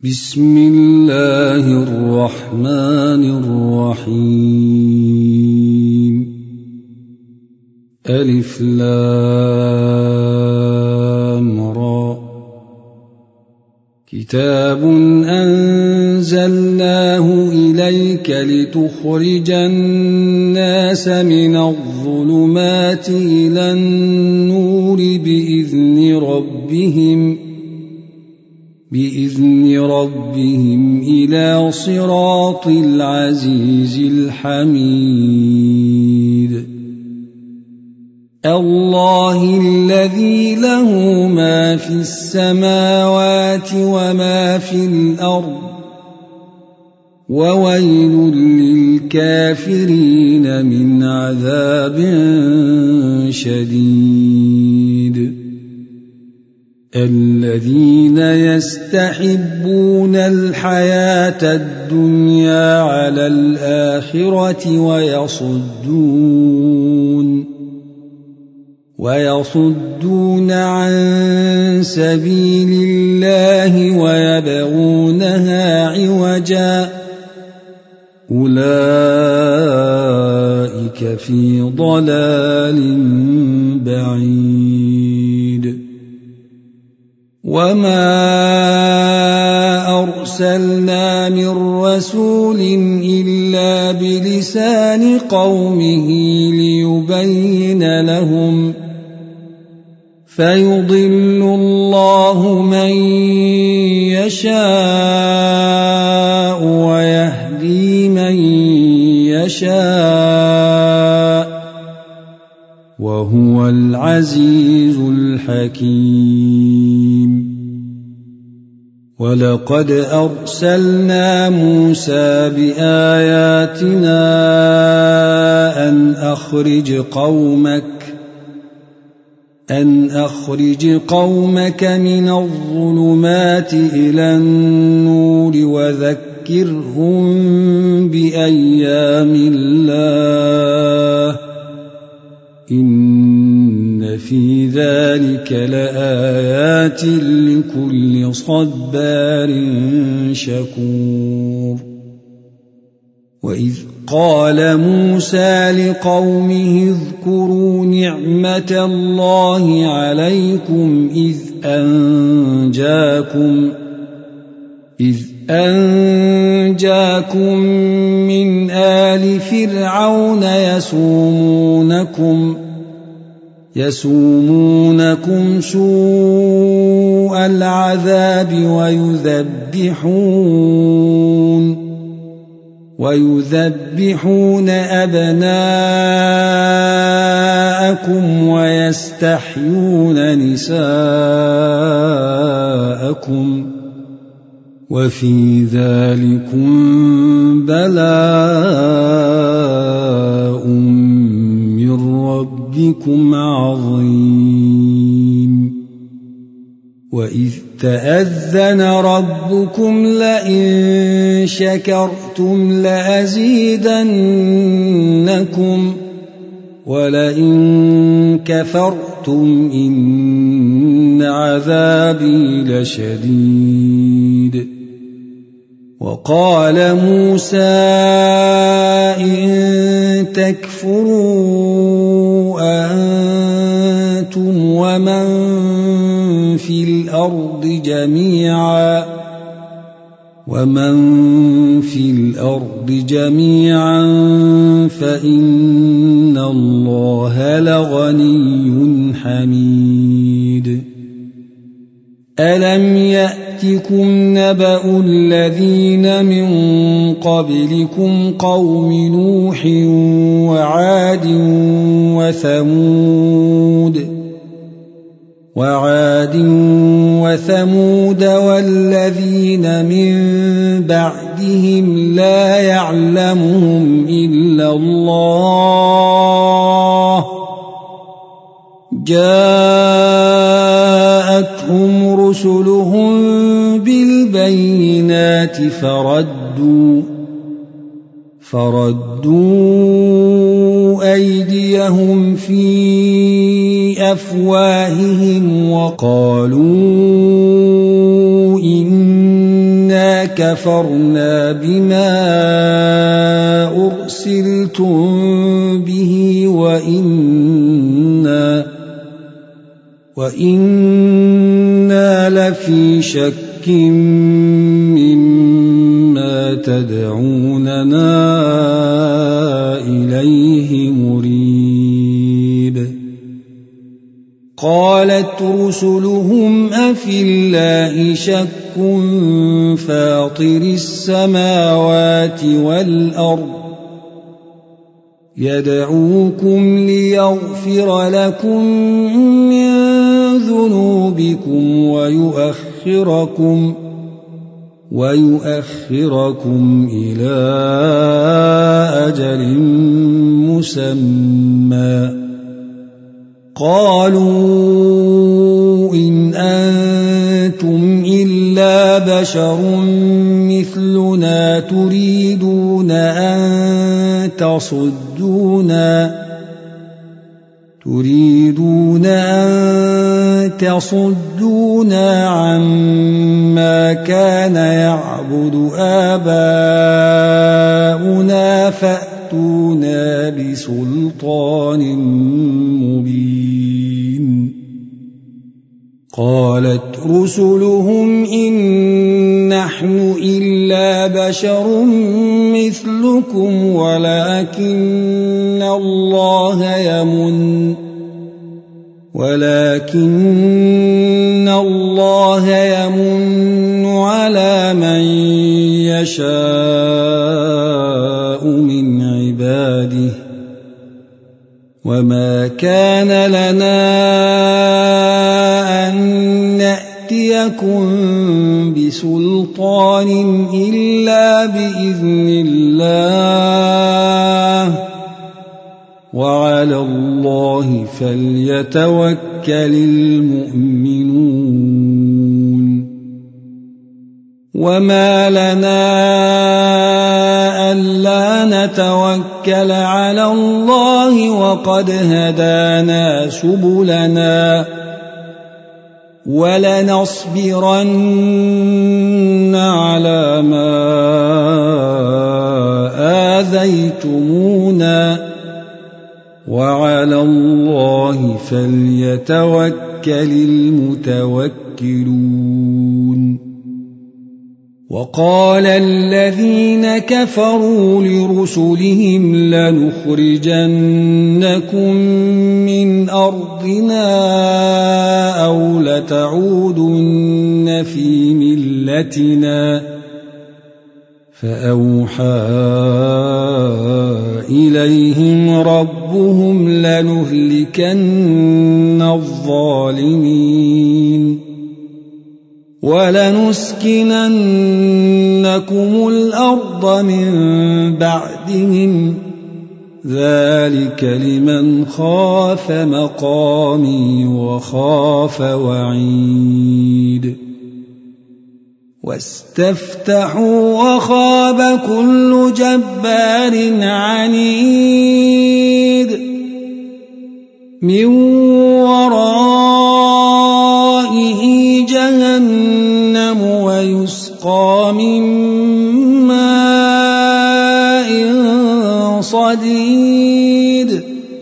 بسم الله الرحمن الرحيم. ألف لام را. كتاب أنزلناه إليك لتخرج الناس من الظلمات إلى النور بإذن ربهم إلى صراط العزيز الحميد. الله الذي له ما في السماوات وما في الأرض، وويل للكافرين من عذاب شديد. الذين يستحبون الحياة الدنيا على الآخرة ويصدون عن سبيل الله ويبغونها عوجا، أولئك في ضلال بعيد. وما أرسلنا من رسول إلا بلسان قومه ليبين لهم، فيضل الله من يشاء ويهدي من يشاء، وهو العزيز الحكيم. ولقد أرسلنا موسى بآياتنا أن أخرج قومك من الظلمات إلى النور وذكرهم بأيام الله، إن في ذلك لآيات لكل صبار شكور. وإذ قال موسى لقومه اذكروا نعمة الله عليكم إذ أنجاكم من آل فرعون يسومونكم سوء العذاب ويذبحون أبناءكم ويستحيون نساءكم، وفي ذلكم بلاء من ربكم عظيم. وإذ تأذن ربكم لئن شكرتم لأزيدنكم ولئن كفرتم إن عذابي لشديد. وقال موسى إن تكفروا أنتم ومن في الأرض جميعا فإن الله لغني حميد. ألم يأتكم نبأ الذين من قبلكم قوم نوح وعاد وثمود والذين من بعدهم لا يعلمهم إلا الله، جاءتهم رسلهم بالبينات فردوا أيديهم في أفواههم وقالوا إنا كفرنا بما أرسلتم به وإنا لفي شك مما تدعوننا إليه مريب قالت رسلهم أفي الله شك فاطر السماوات والأرض يدعوكم ليغفر لكم من ذنوبكم ويؤخركم إلى أجل مسمى قالوا إن أنتم إلا بشر مثلنا تريدون أن تصدونا عما كان يعبد آباؤنا فأتونا بسلطان مبين قالت رسلهم إن نحن إلا بشر مثلكم ولكن الله يمن على من يشاء من عباده وما كان لنا أن نأتيكم بسلطان إلا بإذن الله وعلى الله فليتوكل المؤمنون وما لنا ألا نتوكل على الله وقد هدانا سبلنا ولنصبرن على ما آذيتمونا وعلى الله فليتوكل المتوكلون وقال الذين كفروا لرسلهم لنخرجنكم من أرضنا أو لتعودن في ملتنا فأوحى إليهم ربهم لنهلكن الظالمين ولنسكننكم الأرض من بعدهم ذلك لمن خاف مقامي وخاف وعيد واستفتحوا وخاب كل جبار عنيد من ورائه جهنم ويسقى من ماء صديد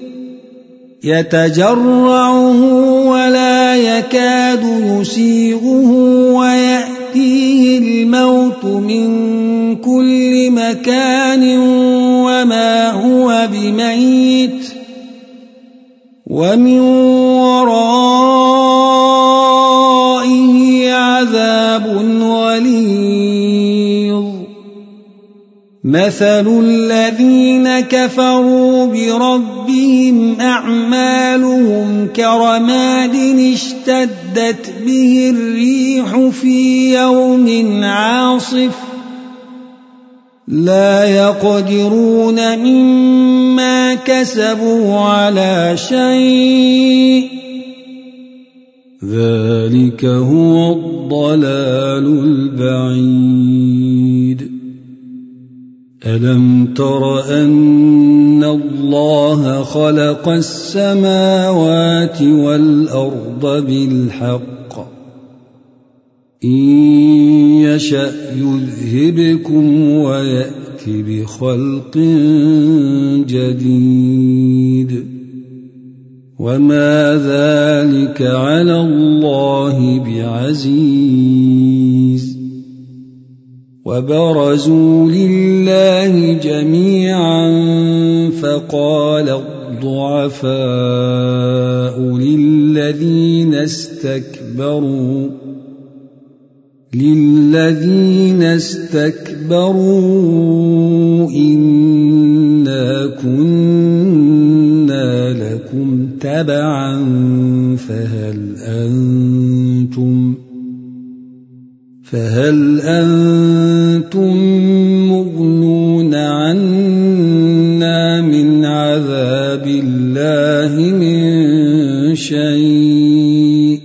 يتجرعه ولا يكاد يسيغه ويأتيه الموت من كل مكان وما هو بميت ومن ورائه عذاب غليظ مثل الذين كفروا بربهم أعمالهم كرماد اشتدت به الريح في يوم عاصف لا يقدرون مما كسبوا على شيء ذلك هو الضلال البعيد ألم تر أن الله خلق السماوات والأرض بالحق إن يشأ يذهبكم ويأت بخلق جديد وما ذلك على الله بعزيز وبرزوا لله جميعا فقال الضعفاء للذين استكبروا إنا كنا لكم تبعا فهل أنتم مغنون عنا من عذاب الله من شيء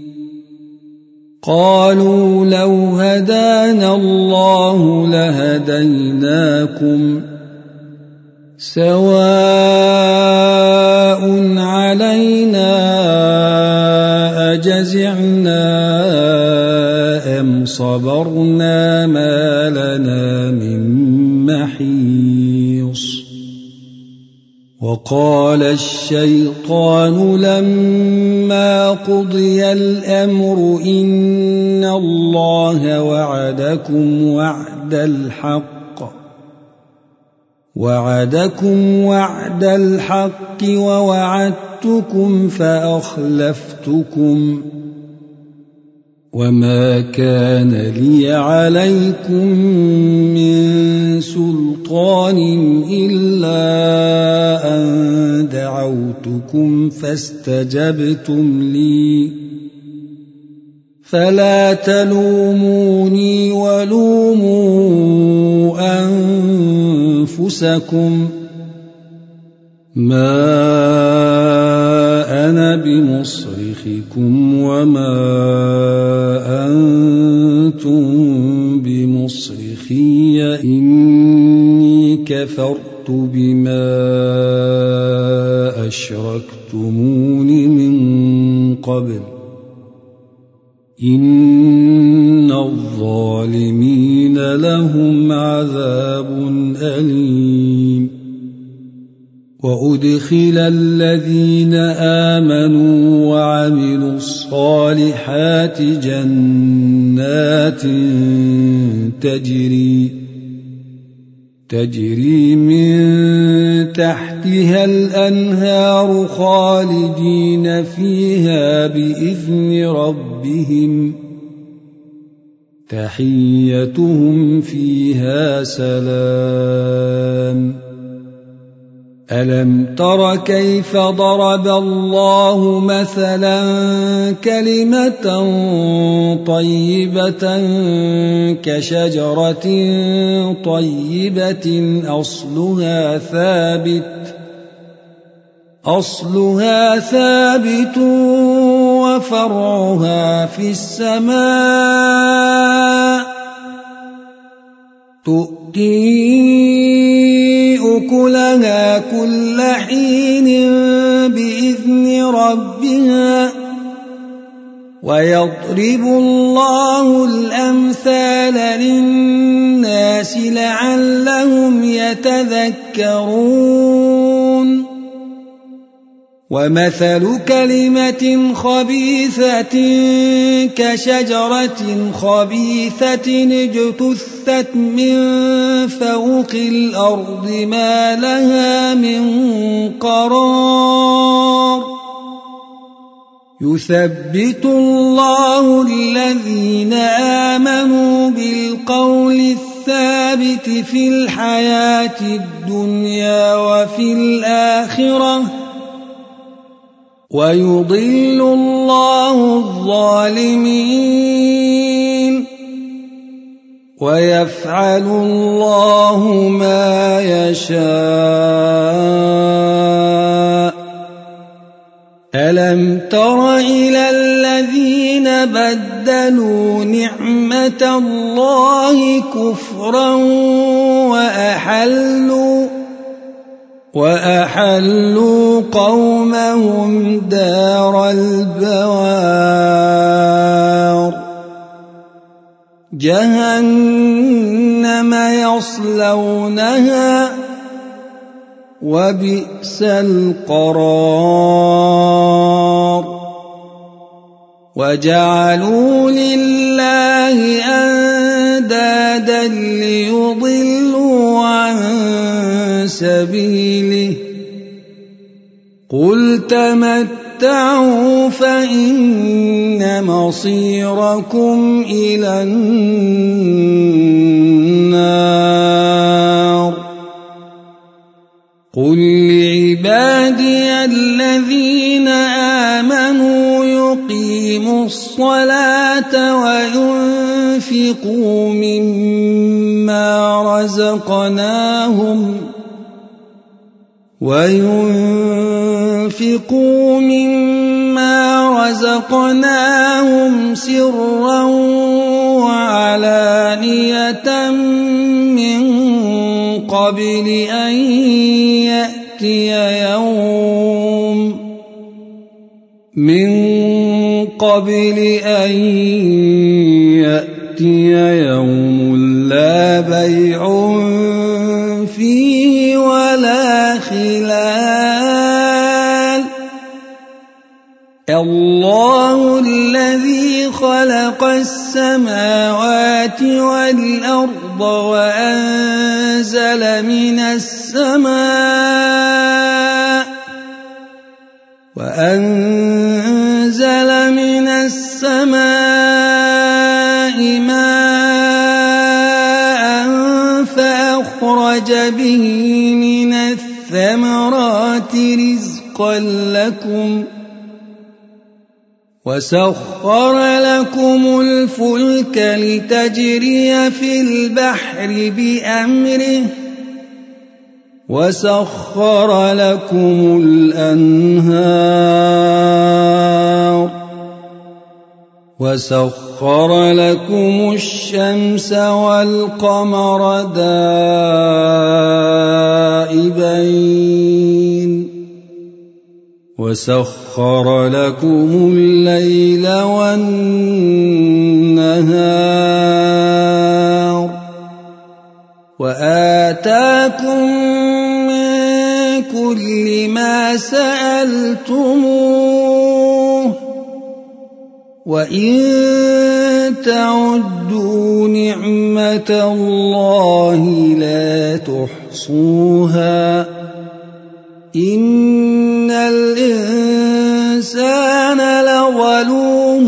قالوا لو هدانا الله لهديناكم سواء علينا أجزعنا أم صبرنا ما لنا من محيص وقال الشيطان لما قضي الأمر إن الله وعدكم وعد الحق ووعدتكم فأخلفتكم وما كان لي عليكم من سلطان إلا أن دعوتكم فاستجبتم لي فلا تلوموني ولوموا أنفسكم ما أنا بمصرخكم وما أنتم بمصرخي إني كفرت بما أشركتمون من قبل إن الظالمين لهم عذاب أليم وأدخل الذين آمنوا وعملوا الصالحات جنات تجري من تحتها الأنهار خالدين فيها بإذن ربهم تحيتهم فيها سلام ألم تر كيف ضرب الله مثلا كلمة طيبة كشجرة طيبة أصلها ثابت وفرعها في السماء تؤتي أكلها كل حين بإذن ربها ويضرب الله الأمثال للناس لعلهم يتذكرون ومثل كلمة خبيثة كشجرة خبيثة اجتثت من فوق الأرض ما لها من قرار يثبت الله الذين آمنوا بالقول الثابت في الحياة الدنيا وفي الآخرة ويضل الله الظالمين ويفعل الله ما يشاء ألم تر إلى الذين بدلوا نعمة الله كفرا وأحلوا قومهم دار البوار جهنم يصلونها وبئس القرار وجعلوا لله أندادا ليضلوا عن سبيله قل تمتعوا فإن مصيركم إلى النار قل لعبادي الذين آمنوا يقيموا الصلاة وينفقوا مما رزقناهم سرا وعلانية من قبل أن يأتي يوم لا بيع فيه ولا خلال الله الذي خلق السماوات والأرض وأنزل من السماء ماء فأخرج به من الثمرات رزقا لكم وسخر لكم الفلك لتجري في البحر بأمره وسخر لكم الأنهار وسخر لكم الشمس والقمر دائبين وسخر لكم الليل والنهار وآتاكم من كل ما سألتموه وإن تعدوا نعمة الله لا تحصوها إن الإنسان لظلوم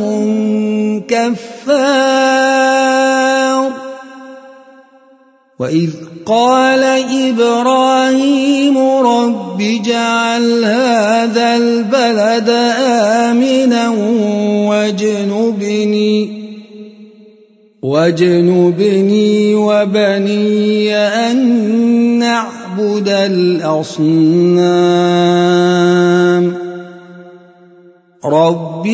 كفار وإذ قال إبراهيم رب اجعل هذا البلد آمنا واجنبني وبني أن نعبد الأصنام رب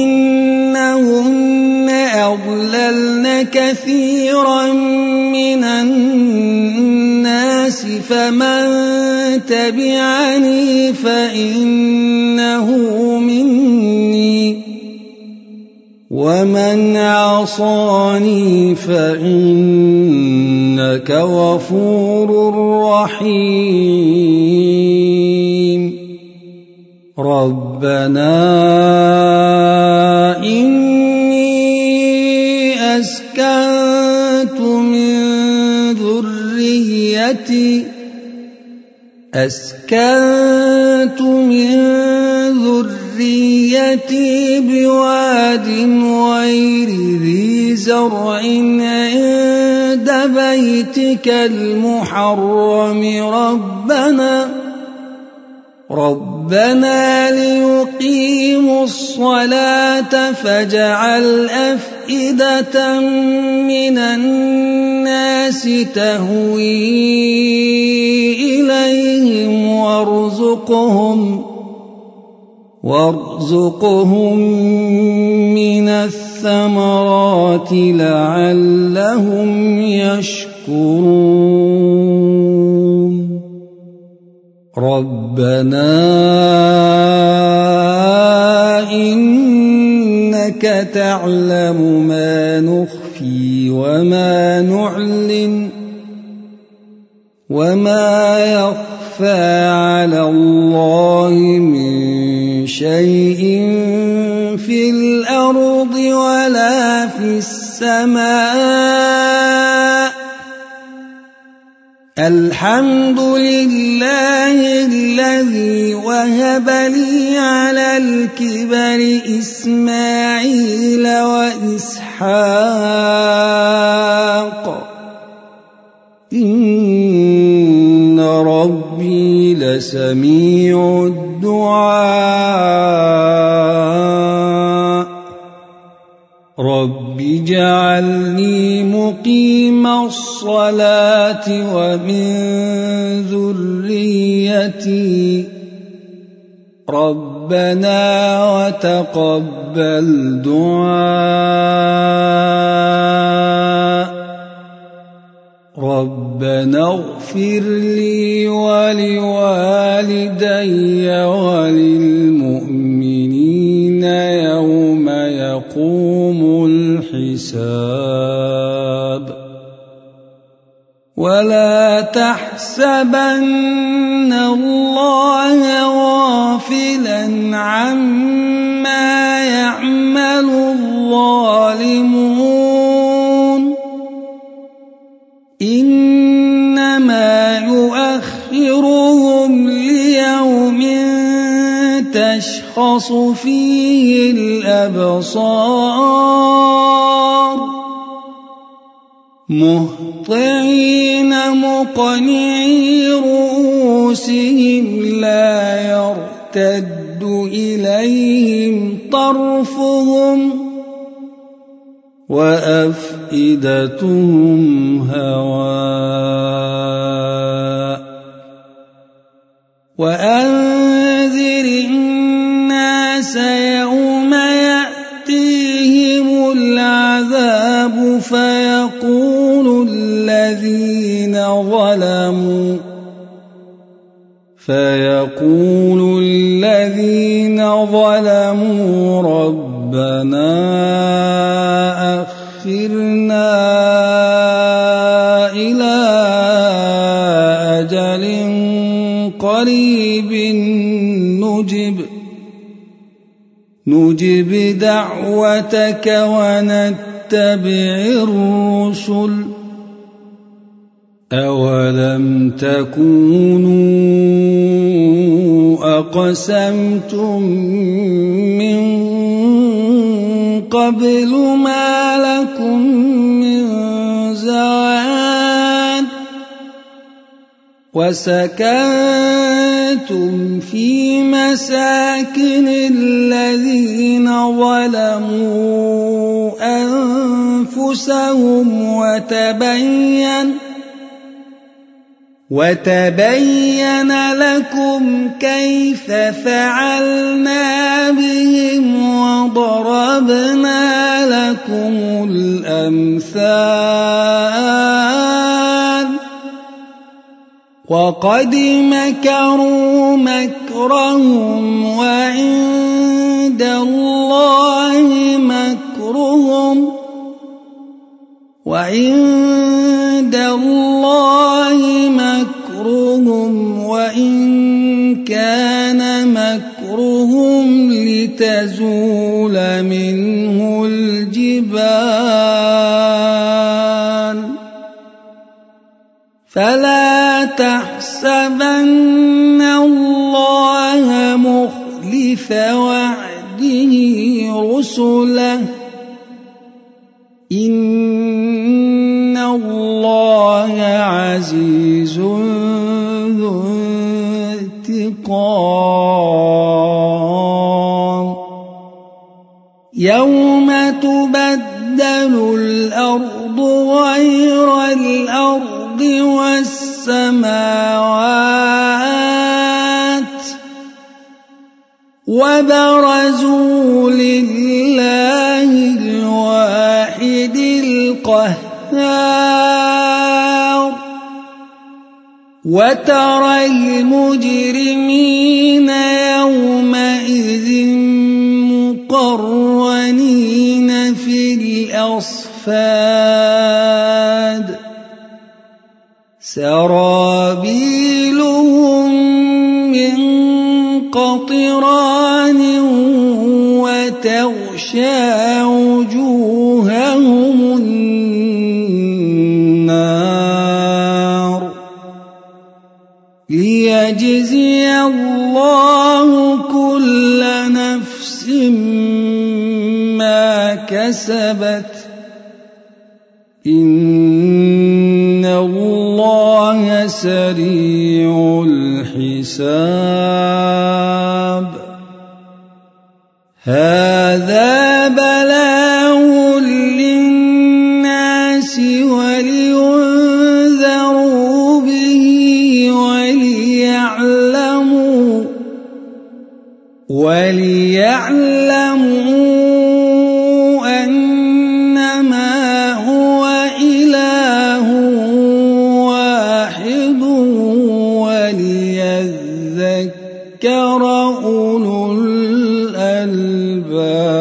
إنهن أضللن كثيرا من الناس فمن تبعني فإنه مني ومن عصاني فإنك غفور رحيم ربنا إني أسكنت من ذريتي بواد غير ذي زرع عند بيتك المحرم ربنا ليقيموا الصلاة فاجعل أفئدة من الناس تهوي إليهم وارزقهم من الثمرات لعلهم يشكرون ربنا إنك تعلم ما نخفي يعلن وما يخفى على الله من شيء في الأرض ولا في السماء الحمد لله الذي وهب لي على الكبر إسماعيل وإسحاق إن ربي لسميع الدعاء رب اجعلني مقيم الصلاة ومن ذريتي ربنا وتقبل دعاء ربنا اغفر لي ولوالدي وللمؤمنين يوم يقوم الحساب ولا تحسبن الله غافلا عما يعمل الظالمون إنما يؤخرهم ليوم تشخص فيه الأبصار مهطعين مقنعي رؤوسهم لا يرتد إليهم طرفهم وأفئدتهم هواء وأنذر الناس يوم يأتيهم العذاب فيقول الذين ظلموا ربنا أخرنا إلى أجل قريب نجب دعوتك ونتبع الرسل أولم تكونوا أقسمتم من قبل ما لكم من زوال وسكنتم في مساكن الذين ظلموا أنفسهم وتبين لكم كيف فعلنا بهم وضربنا لكم الأمثال وقد مكروا مكرهم وعند الله مكرهم وإن كان مكرهم لتزول منه الجبال فلا تحسبن الله مخلف وعده رسله إن الله عزيز ذو انتقام يوم تبدل الأرض غير الأرض والسماوات وبرزوا لله الواحد القهار وترى المجرمين يومئذ مقرنين في الأصفاد سرابيلهم من قطران وتغشى وجوههم النار ليجزي الله كل نفس ما كسبت إن الله سريع الحساب هذا بلاغ للناس ولينذروا به وليعلموا أنما هو إله واحد وليذكر أولو الألباب